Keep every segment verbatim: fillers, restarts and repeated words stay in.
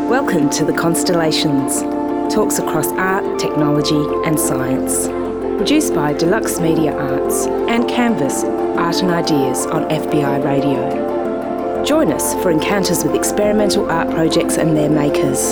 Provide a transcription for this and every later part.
Welcome to The Constellations, talks across art, technology and science. Produced by Deluxe Media Arts and Canvas Art and Ideas on F B I Radio. Join us for encounters with experimental art projects and their makers.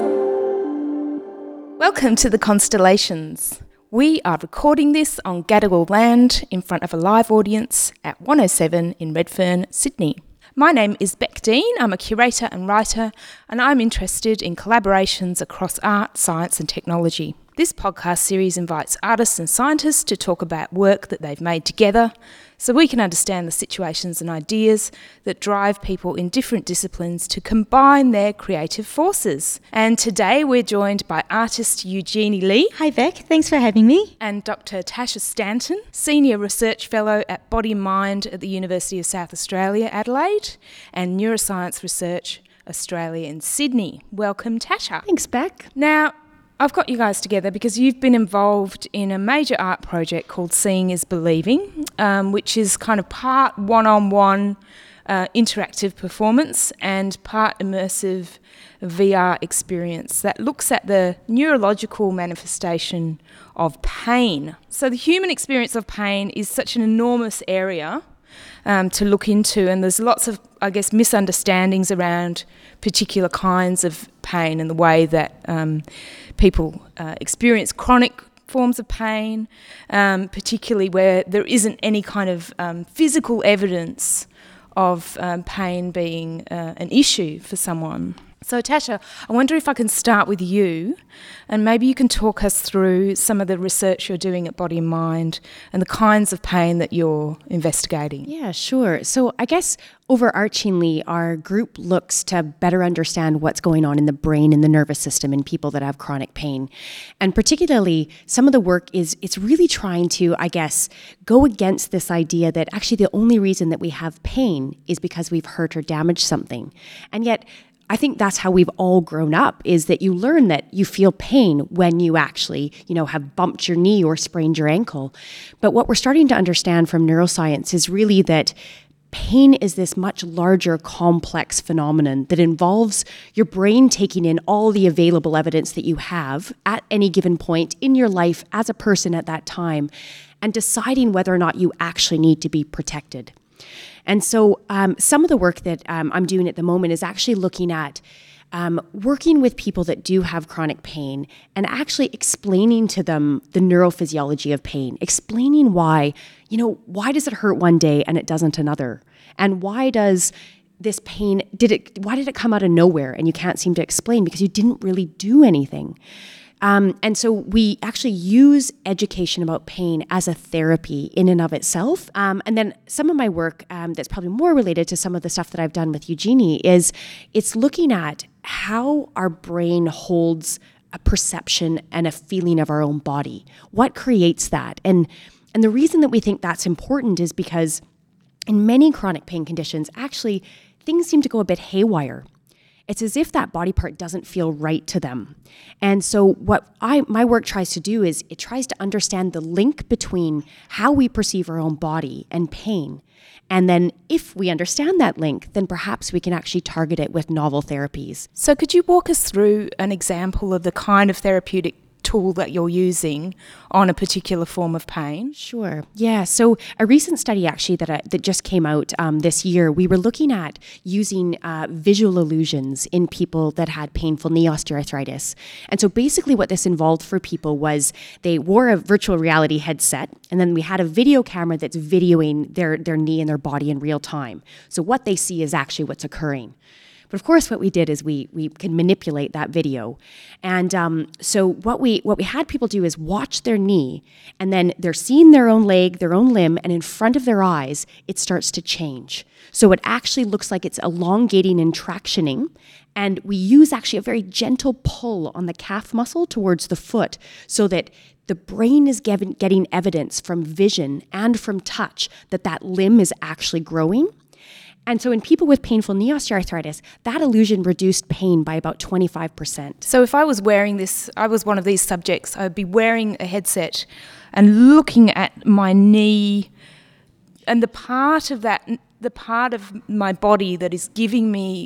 Welcome to The Constellations. We are recording this on Gadigal land in front of a live audience at one oh seven in Redfern, Sydney. My name is Beck Dean. I'm a curator and writer, and I'm interested in collaborations across art, science and technology. This podcast series invites artists and scientists to talk about work that they've made together so we can understand the situations and ideas that drive people in different disciplines to combine their creative forces. And today we're joined by artist Eugenie Lee. Hi Beck, thanks for having me. And Doctor Tasha Stanton, Senior Research Fellow at Body Mind at the University of South Australia, Adelaide, and Neuroscience Research Australia in Sydney. Welcome, Tasha. Thanks, Beck. Now, I've got you guys together because you've been involved in a major art project called Seeing is Believing, um, which is kind of part one-on-one uh, interactive performance and part immersive V R experience that looks at the neurological manifestation of pain. So the human experience of pain is such an enormous area Um, to look into, and there's lots of, I guess, misunderstandings around particular kinds of pain and the way that um, people uh, experience chronic forms of pain, um, particularly where there isn't any kind of um, physical evidence of um, pain being uh, an issue for someone. So Tasha, I wonder if I can start with you, and maybe you can talk us through some of the research you're doing at Body and Mind and the kinds of pain that you're investigating. Yeah, sure. So I guess overarchingly, our group looks to better understand what's going on in the brain and the nervous system in people that have chronic pain. And particularly, some of the work is, it's really trying to, I guess, go against this idea that actually the only reason that we have pain is because we've hurt or damaged something. And yet, I think that's how we've all grown up, is that you learn that you feel pain when you actually, you know, have bumped your knee or sprained your ankle. But what we're starting to understand from neuroscience is really that pain is this much larger, complex phenomenon that involves your brain taking in all the available evidence that you have at any given point in your life as a person at that time and deciding whether or not you actually need to be protected. And so um, some of the work that um, I'm doing at the moment is actually looking at um, working with people that do have chronic pain and actually explaining to them the neurophysiology of pain, explaining why, you know, why does it hurt one day and it doesn't another? And why does this pain, did it, why did it come out of nowhere and you can't seem to explain because you didn't really do anything? Um, and so we actually use education about pain as a therapy in and of itself. Um, and then some of my work um, that's probably more related to some of the stuff that I've done with Eugenie is it's looking at how our brain holds a perception and a feeling of our own body. What creates that? And, and the reason that we think that's important is because in many chronic pain conditions, actually, things seem to go a bit haywire. It's as if that body part doesn't feel right to them. And so what I my work tries to do is it tries to understand the link between how we perceive our own body and pain. And then if we understand that link, then perhaps we can actually target it with novel therapies. So could you walk us through an example of the kind of therapeutic tool that you're using on a particular form of pain? Sure. Yeah. So a recent study actually that I, that just came out um, this year, we were looking at using uh, visual illusions in people that had painful knee osteoarthritis. And so basically what this involved for people was they wore a virtual reality headset, and then we had a video camera that's videoing their, their knee and their body in real time. So what they see is actually what's occurring. But of course, what we did is we we can manipulate that video. And um, so what we what we had people do is watch their knee, and then they're seeing their own leg, their own limb, and in front of their eyes, it starts to change. So it actually looks like it's elongating and tractioning. And we use actually a very gentle pull on the calf muscle towards the foot so that the brain is given, getting evidence from vision and from touch that that limb is actually growing. And so in people with painful knee osteoarthritis, that illusion reduced pain by about twenty-five percent. So if I was wearing this, I was one of these subjects, I'd be wearing a headset and looking at my knee and the part of that, the part of my body that is giving me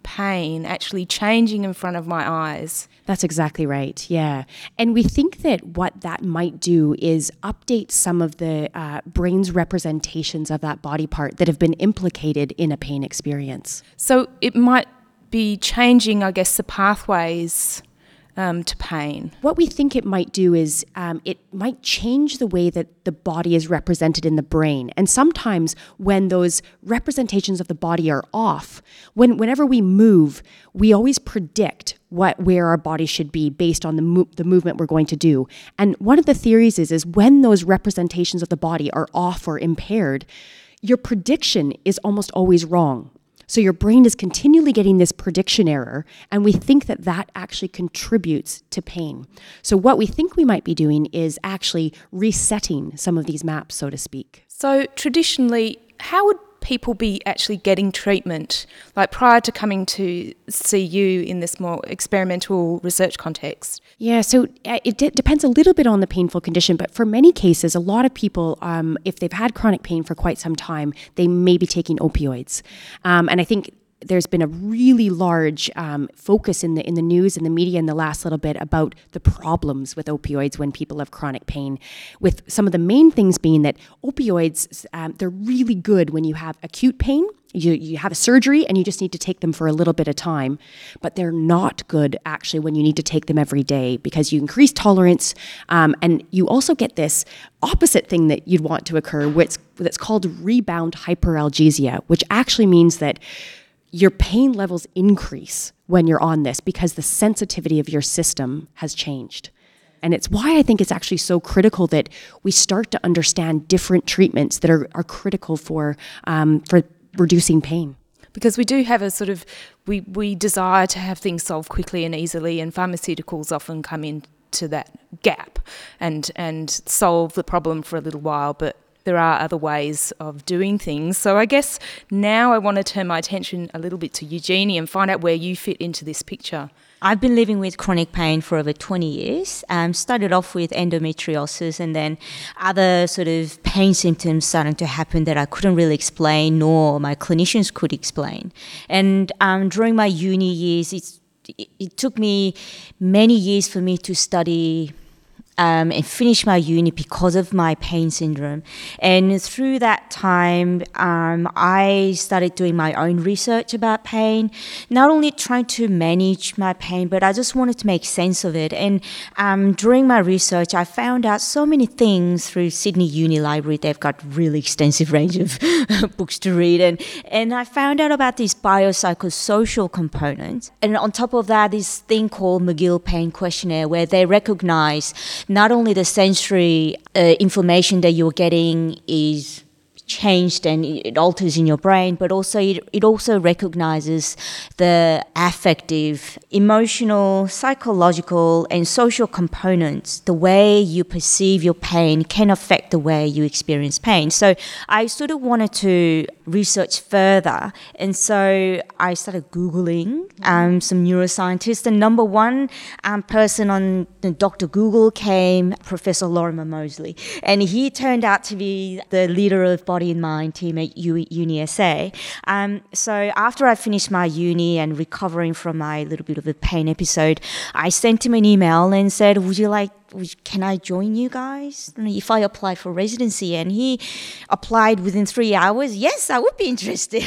pain actually changing in front of my eyes. That's exactly right, yeah. And we think that what that might do is update some of the uh, brain's representations of that body part that have been implicated in a pain experience. So it might be changing, I guess, the pathways um, to pain. What we think it might do is um, it might change the way that the body is represented in the brain. And sometimes when those representations of the body are off, when whenever we move, we always predict what where our body should be based on the mo- the movement we're going to do. And one of the theories is is when those representations of the body are off or impaired, your prediction is almost always wrong. So your brain is continually getting this prediction error, and we think that that actually contributes to pain. So what we think we might be doing is actually resetting some of these maps, so to speak. So traditionally, how would people be actually getting treatment, like prior to coming to see you in this more experimental research context? Yeah, so uh, it d- depends a little bit on the painful condition, but for many cases, a lot of people, um, if they've had chronic pain for quite some time, they may be taking opioids. Um, and I think there's been a really large um, focus in the in the news and the media in the last little bit about the problems with opioids when people have chronic pain, with some of the main things being that opioids, um, they're really good when you have acute pain. You, you have a surgery and you just need to take them for a little bit of time, but they're not good actually when you need to take them every day because you increase tolerance, um, and you also get this opposite thing that you'd want to occur, which that's called rebound hyperalgesia, which actually means that your pain levels increase when you're on this because the sensitivity of your system has changed. And it's why I think it's actually so critical that we start to understand different treatments that are, are critical for um, for reducing pain. Because we do have a sort of, we, we desire to have things solved quickly and easily, and pharmaceuticals often come into that gap and, and solve the problem for a little while, but there are other ways of doing things. So I guess now I want to turn my attention a little bit to Eugenie and find out where you fit into this picture. I've been living with chronic pain for over twenty years. Um, started off with endometriosis and then other sort of pain symptoms starting to happen that I couldn't really explain, nor my clinicians could explain. And um, during my uni years, it's, it, it took me many years for me to study Um, and finish my uni because of my pain syndrome. And through that time, um, I started doing my own research about pain, not only trying to manage my pain, but I just wanted to make sense of it. And um, during my research, I found out so many things through Sydney Uni Library. They've got really extensive range of books to read. And, and I found out about these biopsychosocial components. And on top of that, this thing called McGill Pain Questionnaire, where they recognize not only the sensory uh, information that you're getting is changed and it alters in your brain, but also it, it also recognizes the affective, emotional, psychological, and social components. The way you perceive your pain can affect the way you experience pain. So I sort of wanted to research further, and so I started Googling um, some neuroscientists. The number one um, person on Doctor Google came Professor Lorimer Moseley, and he turned out to be the leader of Body and Mind team at U- Uni S A. Um, so after I finished my uni and recovering from my little bit of a pain episode, I sent him an email and said, would you like, would, can I join you guys if I apply for residency? And he applied within three hours. Yes, I would be interested.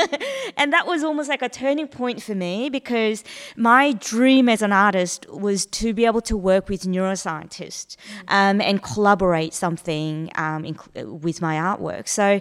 And that was almost like a turning point for me, because my dream as an artist was to be able to work with neuroscientists um, and collaborate something um, in, with my artwork. So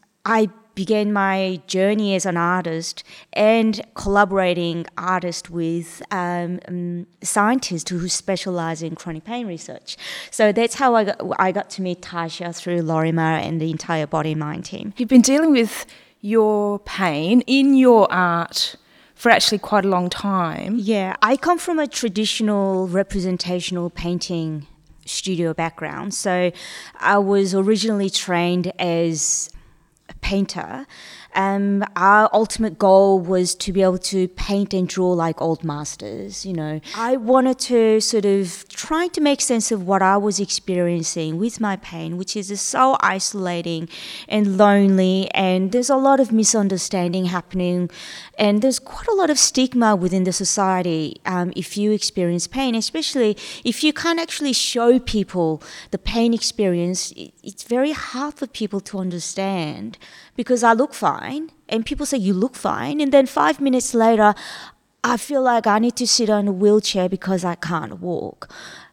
I began my journey as an artist and collaborating artist with um, um, scientists who specialize in chronic pain research. So that's how I got, I got to meet Tasha through Lorimer and the entire Body and Mind team. You've been dealing with your pain in your art for actually quite a long time. Yeah, I come from a traditional representational painting studio background. So I was originally trained as a painter, um, our ultimate goal was to be able to paint and draw like old masters, you know. I wanted to sort of try to make sense of what I was experiencing with my pain, which is so isolating and lonely, and there's a lot of misunderstanding happening, and there's quite a lot of stigma within the society um, if you experience pain, especially if you can't actually show people the pain experience. It's very hard for people to understand because I look fine and people say you look fine, and then five minutes later I feel like I need to sit on a wheelchair because I can't walk.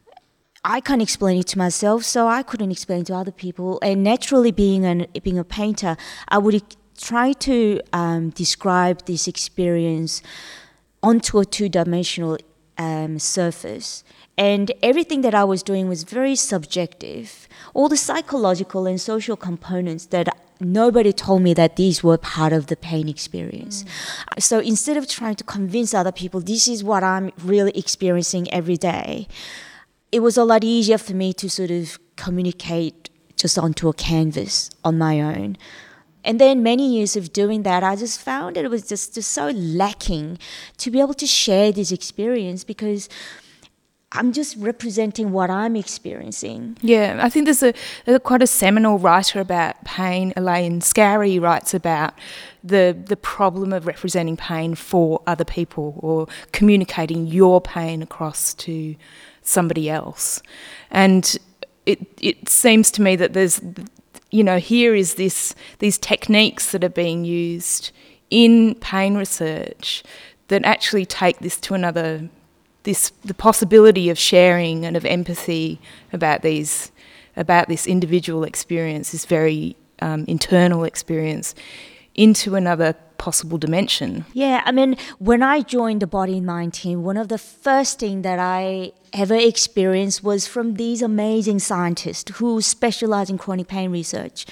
I can't explain it to myself, so I couldn't explain it to other people. And naturally, being an being a painter, I would try to um, describe this experience onto a two-dimensional um, surface. And everything that I was doing was very subjective. All the psychological and social components that nobody told me that these were part of the pain experience. Mm. So instead of trying to convince other people, this is what I'm really experiencing every day, it was a lot easier for me to sort of communicate just onto a canvas on my own. And then many years of doing that, I just found that it was just, just so lacking to be able to share this experience because I'm just representing what I'm experiencing. Yeah, I think there's a, there's quite a seminal writer about pain. Elaine Scarry writes about the the problem of representing pain for other people or communicating your pain across to somebody else. And it it seems to me that there's, you know, here is this these techniques that are being used in pain research that actually take this to another. This the possibility of sharing and of empathy about these about this individual experience, this very um, internal experience, into another possible dimension. Yeah, I mean, when I joined the Body and Mind team, one of the first things that I ever experienced was from these amazing scientists who specialize in chronic pain research.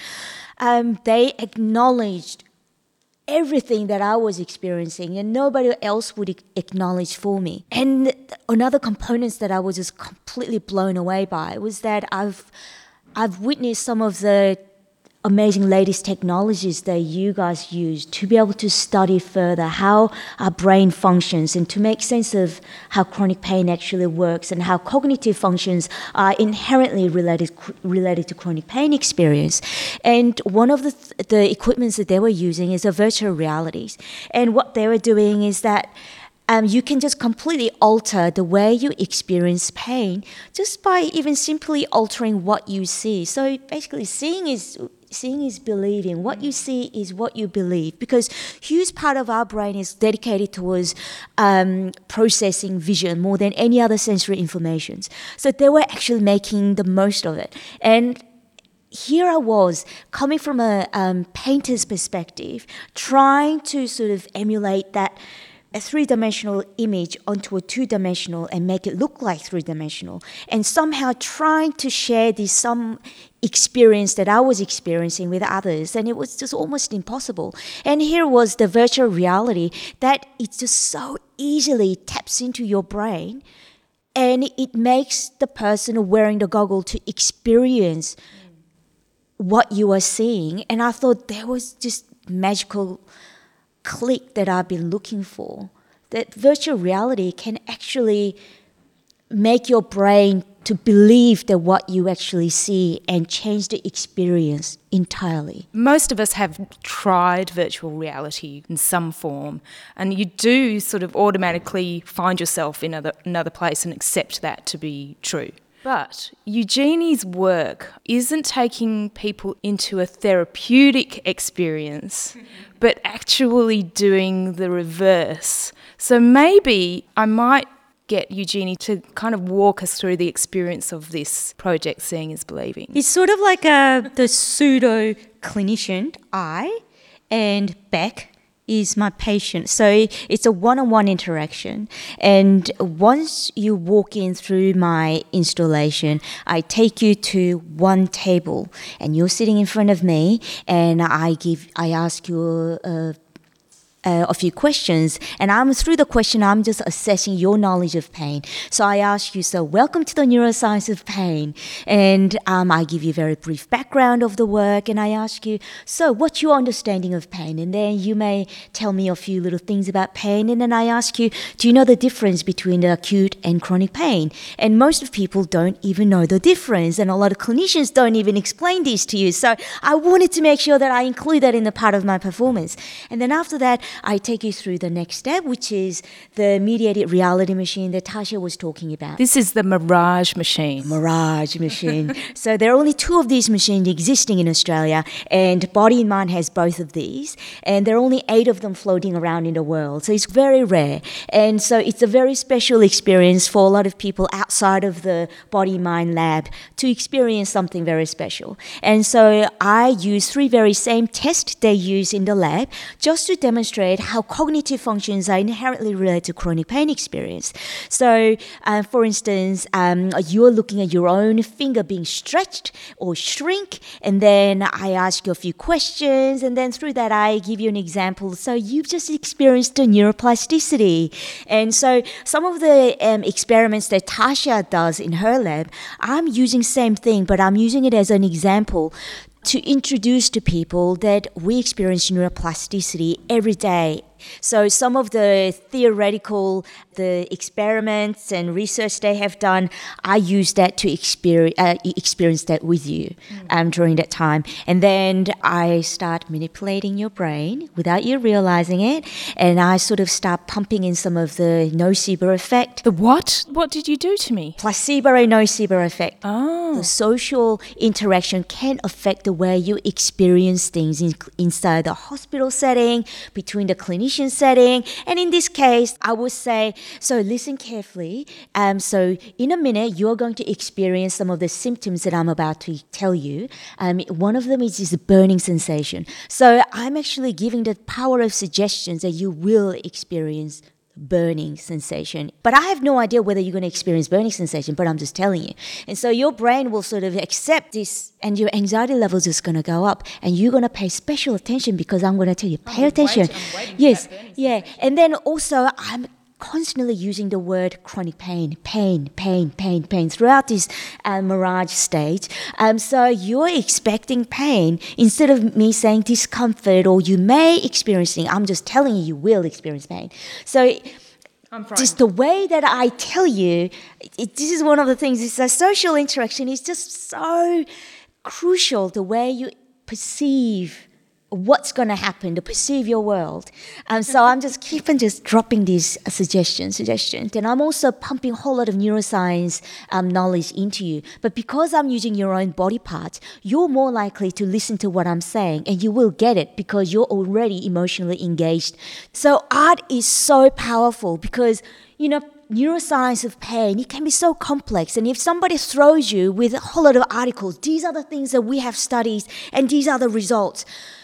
Um, they acknowledged everything that I was experiencing and nobody else would acknowledge for me. And another component that I was just completely blown away by was that I've I've witnessed some of the amazing latest technologies that you guys use to be able to study further how our brain functions and to make sense of how chronic pain actually works and how cognitive functions are inherently related related to chronic pain experience. And one of the the equipments that they were using is a virtual realities. And what they were doing is that Um, you can just completely alter the way you experience pain just by even simply altering what you see. So basically, seeing is seeing is believing. What you see is what you believe, because huge part of our brain is dedicated towards um, processing vision more than any other sensory information. So they were actually making the most of it. And here I was, coming from a um, painter's perspective, trying to sort of emulate that a three-dimensional image onto a two-dimensional and make it look like three-dimensional, and somehow trying to share this some experience that I was experiencing with others, and it was just almost impossible. And here was the virtual reality that it just so easily taps into your brain, and it makes the person wearing the goggle to experience what you are seeing. And I thought there was just magical click that I've been looking for, that virtual reality can actually make your brain to believe that what you actually see and change the experience entirely. Most of us have tried virtual reality in some form, and you do sort of automatically find yourself in another, another place and accept that to be true. But Eugenie's work isn't taking people into a therapeutic experience, but actually doing the reverse. So maybe I might get Eugenie to kind of walk us through the experience of this project, Seeing is Believing. It's sort of like a, the pseudo clinician, I, and Beck is my patient. So it's a one-on-one interaction. And once you walk in through my installation, I take you to one table and you're sitting in front of me, and I give, I ask you a Uh, a few questions, and I'm through the question I'm just assessing your knowledge of pain. So I ask you, so welcome to the neuroscience of pain, and um, I give you a very brief background of the work, and I ask you, so what's your understanding of pain? And then you may tell me a few little things about pain, and then I ask you, do you know the difference between the acute and chronic pain? And most of people don't even know the difference, and a lot of clinicians don't even explain this to you. So I wanted to make sure that I include that in the part of my performance. And then after that, I take you through the next step, which is the mediated reality machine that Tasha was talking about. This is the Mirage machine. Mirage machine. So there are only two of these machines existing in Australia, and Body in Mind has both of these, and there are only eight of them floating around in the world. So it's very rare. And so it's a very special experience for a lot of people outside of the Body in Mind lab to experience something very special. And so I use three very same tests they use in the lab just to demonstrate how cognitive functions are inherently related to chronic pain experience. So, uh, for instance, um, you're looking at your own finger being stretched or shrink, and then I ask you a few questions, and then through that I give you an example. So you've just experienced a neuroplasticity. And so some of the um, experiments that Tasha does in her lab, I'm using same thing, but I'm using it as an example to introduce to people that we experience neuroplasticity every day. So some of the theoretical, the experiments and research they have done, I use that to experience, uh, experience that with you um, during that time. And then I start manipulating your brain without you realizing it, and I sort of start pumping in some of the nocebo effect. The what? What did you do to me? Placebo and nocebo effect. Oh. The social interaction can affect the way you experience things in, inside the hospital setting, between the clinician setting, and in this case, I would say, so listen carefully. Um, so in a minute, you're going to experience some of the symptoms that I'm about to tell you. Um, one of them is this burning sensation. So I'm actually giving the power of suggestions that you will experience burning sensation. But I have no idea whether you're going to experience burning sensation, but I'm just telling you. And so your brain will sort of accept this, and your anxiety levels is going to go up, and you're going to pay special attention because I'm going to tell you, pay attention. Waiting, yes, yeah. And then also I'm constantly using the word chronic pain, pain, pain, pain, pain throughout this uh, mirage stage. Um, so you're expecting pain instead of me saying discomfort or you may experience it. I'm just telling you, you will experience pain. So just the way that I tell you, it, this is one of the things, it's a social interaction is just so crucial, the way you perceive what's going to happen, to perceive your world. Um, so I'm just keeping just dropping these uh, suggestions, suggestions. And I'm also pumping a whole lot of neuroscience um, knowledge into you. But because I'm using your own body parts, you're more likely to listen to what I'm saying, and you will get it because you're already emotionally engaged. So art is so powerful because, you know, neuroscience of pain, it can be so complex. And if somebody throws you with a whole lot of articles, these are the things that we have studied and these are the results,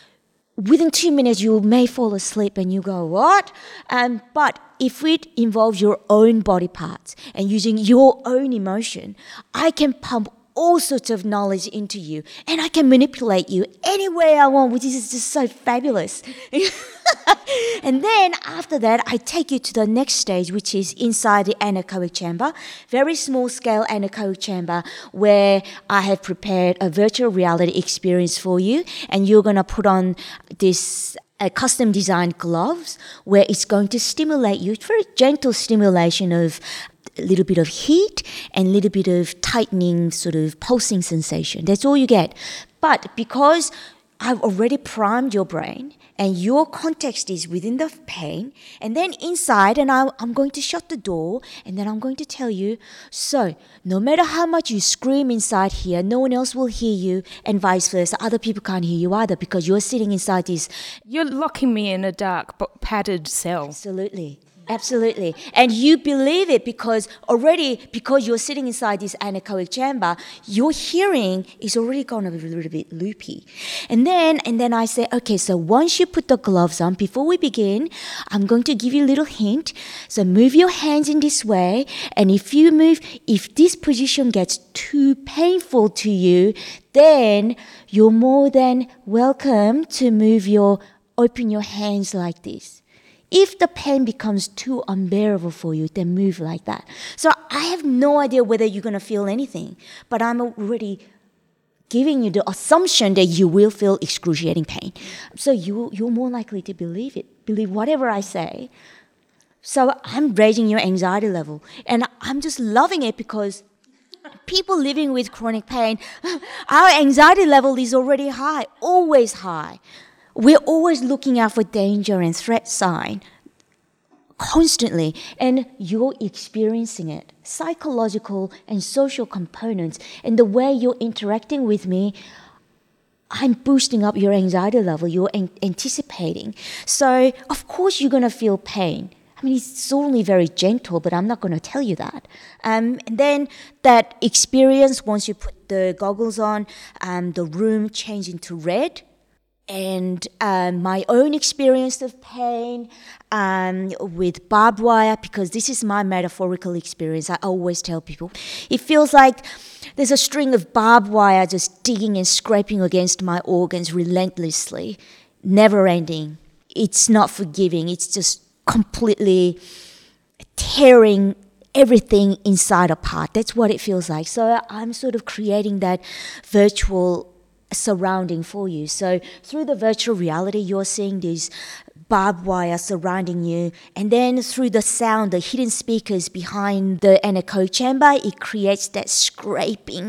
within two minutes, you may fall asleep and you go, what? Um, but if it involves your own body parts and using your own emotion, I can pump all sorts of knowledge into you, and I can manipulate you any way I want, which is just so fabulous. And then after that, I take you to the next stage, which is inside the anechoic chamber, very small scale anechoic chamber, where I have prepared a virtual reality experience for you, and you're going to put on this a custom designed gloves where it's going to stimulate you. It's very gentle stimulation of a little bit of heat and a little bit of tightening, sort of pulsing sensation. That's all you get. But because I've already primed your brain and your context is within the pain, and then inside, and I, I'm going to shut the door, and then I'm going to tell you, so no matter how much you scream inside here, no one else will hear you, and vice versa. Other people can't hear you either because you're sitting inside this. You're locking me in a dark, padded cell. Absolutely. Absolutely. And you believe it because already, because you're sitting inside this anechoic chamber, your hearing is already going to be a little bit loopy. And then, and then I say, okay, so once you put the gloves on, before we begin, I'm going to give you a little hint. So move your hands in this way. And if you move, if this position gets too painful to you, then you're more than welcome to move your, open your hands like this. If the pain becomes too unbearable for you, then move like that. So I have no idea whether you're going to feel anything, but I'm already giving you the assumption that you will feel excruciating pain. So you, you're more likely to believe it, believe whatever I say. So I'm raising your anxiety level. And I'm just loving it because people living with chronic pain, our anxiety level is already high, always high. We're always looking out for danger and threat sign constantly, and you're experiencing it. Psychological and social components, and the way you're interacting with me, I'm boosting up your anxiety level. You're an- anticipating. So, of course, you're going to feel pain. I mean, it's only very gentle, but I'm not going to tell you that. Um, and then that experience, once you put the goggles on, um, the room changed into red. And um, my own experience of pain um, with barbed wire, because this is my metaphorical experience. I always tell people, it feels like there's a string of barbed wire just digging and scraping against my organs relentlessly, never ending. It's not forgiving. It's just completely tearing everything inside apart. That's what it feels like. So I'm sort of creating that virtual surrounding for you. So through the virtual reality, you're seeing these barbed wire surrounding you, and then through the sound, the hidden speakers behind the anechoic chamber, it creates that scraping,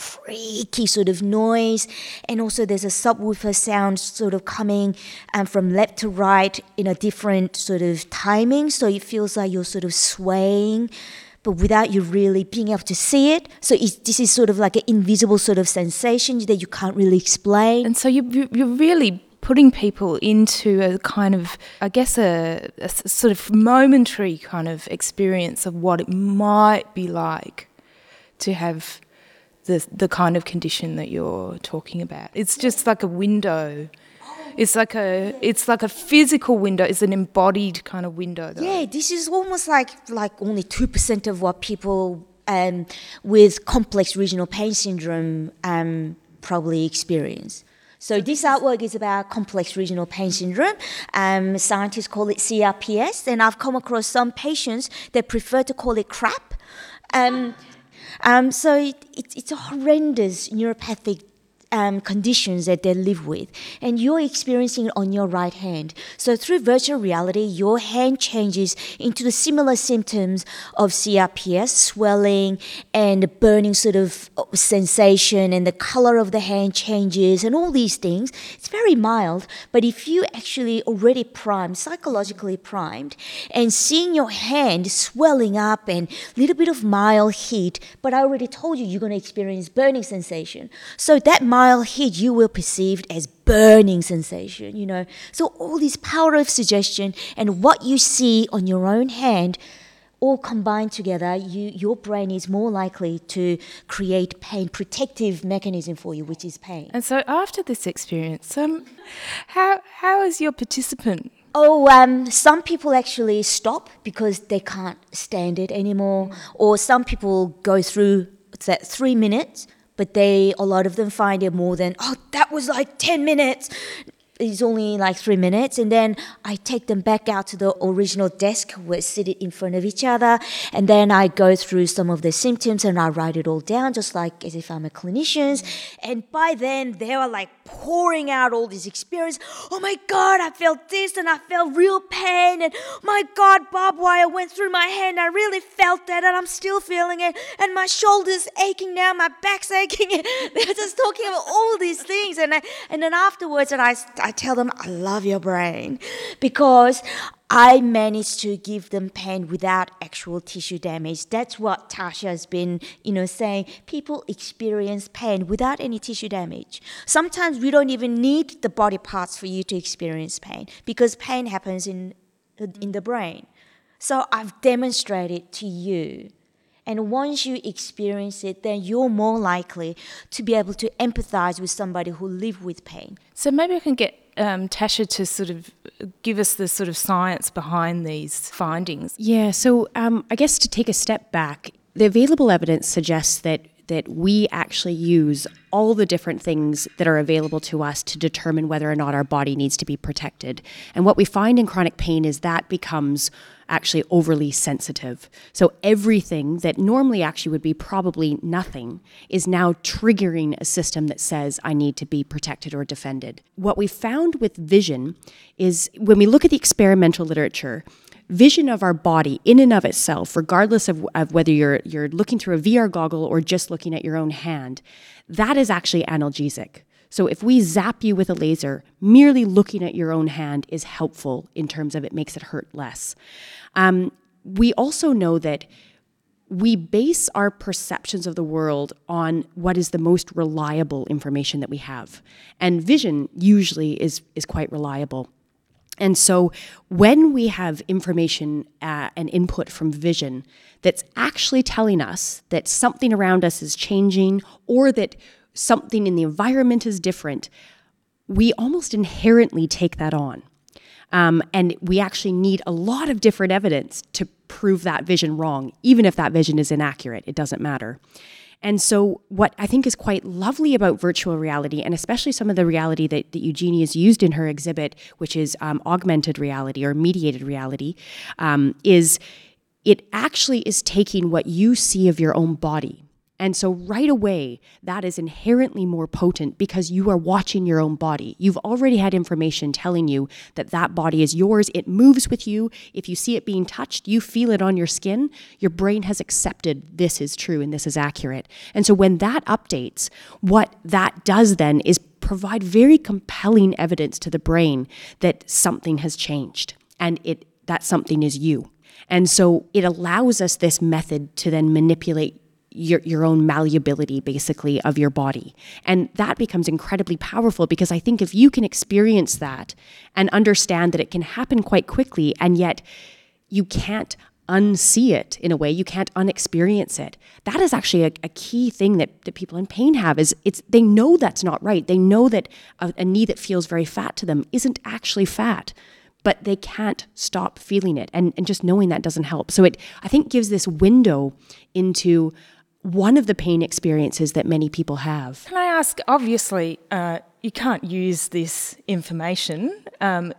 creaky sort of noise. And also there's a subwoofer sound sort of coming um, from left to right in a different sort of timing, so it feels like you're sort of swaying, but without you really being able to see it. So it's, this is sort of like an invisible sort of sensation that you can't really explain. And so you, you're really putting people into a kind of, I guess, a, a sort of momentary kind of experience of what it might be like to have the the kind of condition that you're talking about. It's just like a window. It's like a it's like a physical window. It's an embodied kind of window, though. Yeah, this is almost like like only two percent of what people um, with complex regional pain syndrome um, probably experience. So this artwork is about complex regional pain syndrome. Um, scientists call it C R P S, and I've come across some patients that prefer to call it crap. Um, um, so it, it, it's a horrendous neuropathic Um, conditions that they live with, and you're experiencing it on your right hand. So through virtual reality, your hand changes into the similar symptoms of C R P S, swelling and burning sort of sensation, and the color of the hand changes and all these things. It's very mild, but if you actually already primed, psychologically primed, and seeing your hand swelling up and a little bit of mild heat, but I already told you you're going to experience burning sensation. So that mild heat you will perceive as burning sensation, you know. So all this power of suggestion and what you see on your own hand all combined together, you, your brain is more likely to create pain protective mechanism for you, which is pain. And so after this experience, um, how how is your participant? Oh, um, some people actually stop because they can't stand it anymore, or some people go through that three minutes. But they, a lot of them find it more than, oh, that was like ten minutes. It's only like three minutes. And then I take them back out to the original desk. We're seated in front of each other. And then I go through some of the symptoms and I write it all down, just like as if I'm a clinician. And by then, they were like pouring out all this experience. Oh my God, I felt this and I felt real pain. And my God, barbed wire went through my hand. I really felt that and I'm still feeling it. And my shoulder's aching now, my back's aching. They're just talking about all these things. And I, and then afterwards, and I, I tell them, I love your brain, because I managed to give them pain without actual tissue damage. That's what Tasha has been, you know, saying. People experience pain without any tissue damage. Sometimes we don't even need the body parts for you to experience pain, because pain happens in in the brain. So I've demonstrated to you. And once you experience it, then you're more likely to be able to empathize with somebody who lives with pain. So maybe I can get um, Tasha to sort of give us the sort of science behind these findings. Yeah, so um, I guess to take a step back, the available evidence suggests that that we actually use all the different things that are available to us to determine whether or not our body needs to be protected. And what we find in chronic pain is that becomes actually overly sensitive. So everything that normally actually would be probably nothing is now triggering a system that says, I need to be protected or defended. What we found with vision is when we look at the experimental literature, vision of our body in and of itself, regardless of, of whether you're you're looking through a V R goggle or just looking at your own hand, that is actually analgesic. So if we zap you with a laser, merely looking at your own hand is helpful in terms of it makes it hurt less. Um, we also know that we base our perceptions of the world on what is the most reliable information that we have. And vision usually is is quite reliable. And so when we have information uh, and input from vision that's actually telling us that something around us is changing or that something in the environment is different, we almost inherently take that on. Um, and we actually need a lot of different evidence to prove that vision wrong, even if that vision is inaccurate. It doesn't matter. And so what I think is quite lovely about virtual reality, and especially some of the reality that, that Eugenie has used in her exhibit, which is um, augmented reality or mediated reality, um, is it actually is taking what you see of your own body. And so right away, that is inherently more potent because you are watching your own body. You've already had information telling you that that body is yours. It moves with you. If you see it being touched, you feel it on your skin. Your brain has accepted this is true and this is accurate. And so when that updates, what that does then is provide very compelling evidence to the brain that something has changed and it that something is you. And so it allows us this method to then manipulate your your own malleability, basically, of your body. And that becomes incredibly powerful because I think if you can experience that and understand that it can happen quite quickly and yet you can't unsee it in a way, you can't unexperience it. That is actually a, a key thing that, that people in pain have is it's they know that's not right. They know that a, a knee that feels very fat to them isn't actually fat, but they can't stop feeling it. And, and just knowing that doesn't help. So it, I think, gives this window into one of the pain experiences that many people have. Can I ask, obviously, uh, you can't use this information um,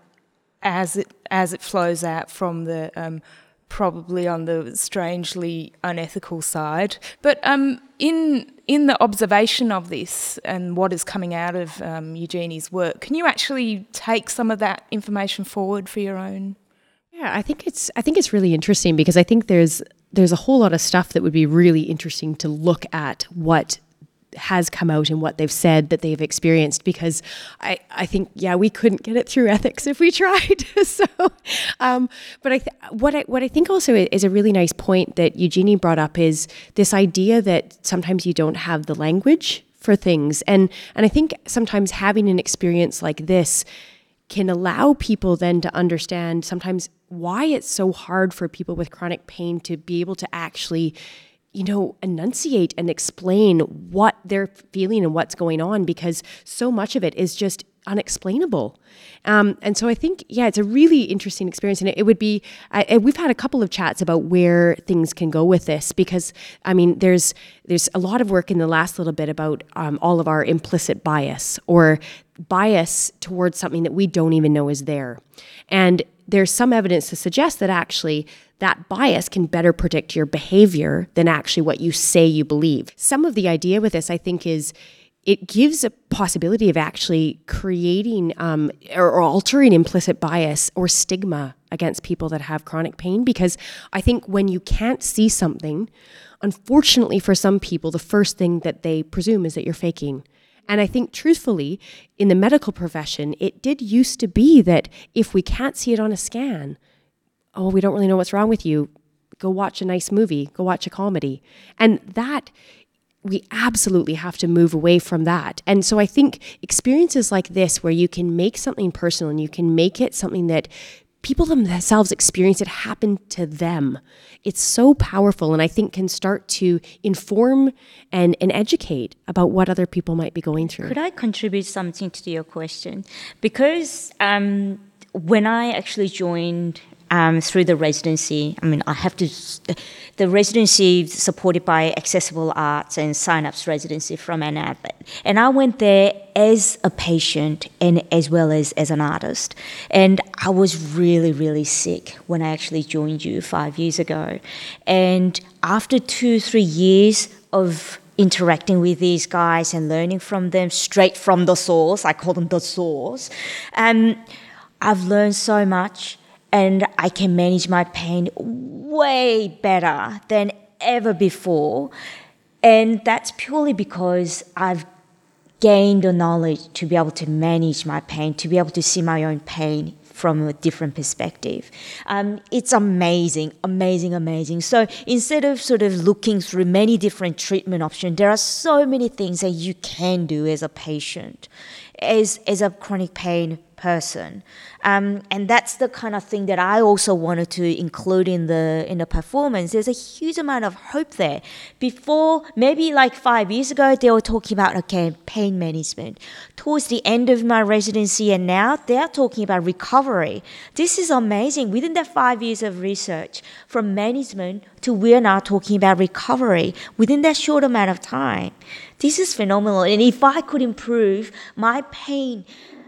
as it as it flows out from the, um, probably on the strangely unethical side, but um, in in the observation of this and what is coming out of um, Eugenie's work, can you actually take some of that information forward for your own? Yeah, I think it's I think it's really interesting because I think there's there's a whole lot of stuff that would be really interesting to look at what has come out and what they've said that they've experienced, because I, I think, yeah, we couldn't get it through ethics if we tried. so, um, but I th- what I what I think also is a really nice point that Eugenie brought up is this idea that sometimes you don't have the language for things. And, and I think sometimes having an experience like this can allow people then to understand sometimes why it's so hard for people with chronic pain to be able to actually, you know, enunciate and explain what they're feeling and what's going on, because so much of it is just unexplainable. Um, and so I think, yeah, it's a really interesting experience. And it, it would be, I, we've had a couple of chats about where things can go with this, because, I mean, there's there's a lot of work in the last little bit about um, all of our implicit bias or bias towards something that we don't even know is there. And there's some evidence to suggest that actually that bias can better predict your behavior than actually what you say you believe. Some of the idea with this, I think, is it gives a possibility of actually creating um, or, or altering implicit bias or stigma against people that have chronic pain, because I think when you can't see something, unfortunately for some people, the first thing that they presume is that you're faking. And I think, truthfully, in the medical profession, it did used to be that if we can't see it on a scan, oh, we don't really know what's wrong with you, go watch a nice movie, go watch a comedy. And that, we absolutely have to move away from that. And so I think experiences like this, where you can make something personal and you can make it something that people themselves experience, it happen to them, it's so powerful, and I think can start to inform and, and educate about what other people might be going through. Could I contribute something to your question? Because um, when I actually joined um, through the residency. I mean, I have to, the residency supported by Accessible Arts and Synapse residency from Ann Arbor. And I went there as a patient and as well as as an artist. And I was really, really sick when I actually joined you five years ago. And after two, three years of interacting with these guys and learning from them straight from the source, I call them the source, um, I've learned so much, and I can manage my pain way better than ever before. And that's purely because I've gained the knowledge to be able to manage my pain, to be able to see my own pain from a different perspective. Um, it's amazing, amazing, amazing. So instead of sort of looking through many different treatment options, there are so many things that you can do as a patient, as, as a chronic pain person. Um, and that's the kind of thing that I also wanted to include in the in the performance. There's a huge amount of hope there. Before, maybe like five years ago, they were talking about, okay, pain management. Towards the end of my residency and now, they're talking about recovery. This is amazing. Within that five years of research, from management to we're now talking about recovery within that short amount of time. This is phenomenal. And if I could improve my pain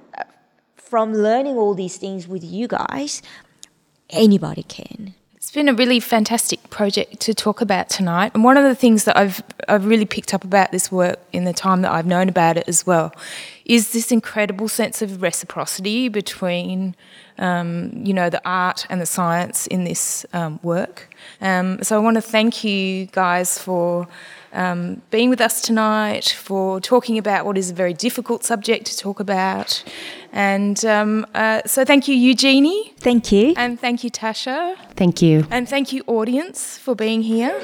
from learning all these things with you guys, anybody can. It's been a really fantastic project to talk about tonight. And one of the things that I've I've really picked up about this work in the time that I've known about it as well is this incredible sense of reciprocity between um, you know, the art and the science in this um, work. Um, so I want to thank you guys for Um, being with us tonight, for talking about what is a very difficult subject to talk about. And um, uh, so thank you, Eugenie. Thank you. And thank you, Tasha. Thank you. And thank you, audience, for being here.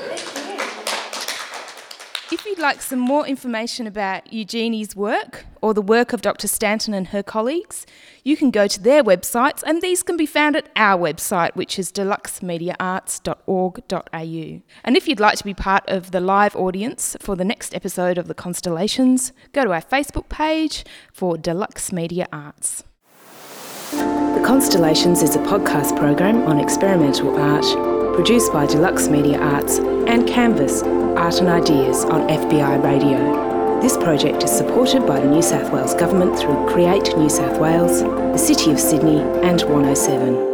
If you'd like some more information about Eugenie's work or the work of Doctor Stanton and her colleagues, you can go to their websites, and these can be found at our website, which is deluxe media arts dot org dot a u. And if you'd like to be part of the live audience for the next episode of The Constellations, go to our Facebook page for Deluxe Media Arts. The Constellations is a podcast program on experimental art, produced by Deluxe Media Arts and Canvas, Art and Ideas on F B I Radio. This project is supported by the New South Wales Government through Create New South Wales, the City of Sydney and one oh seven.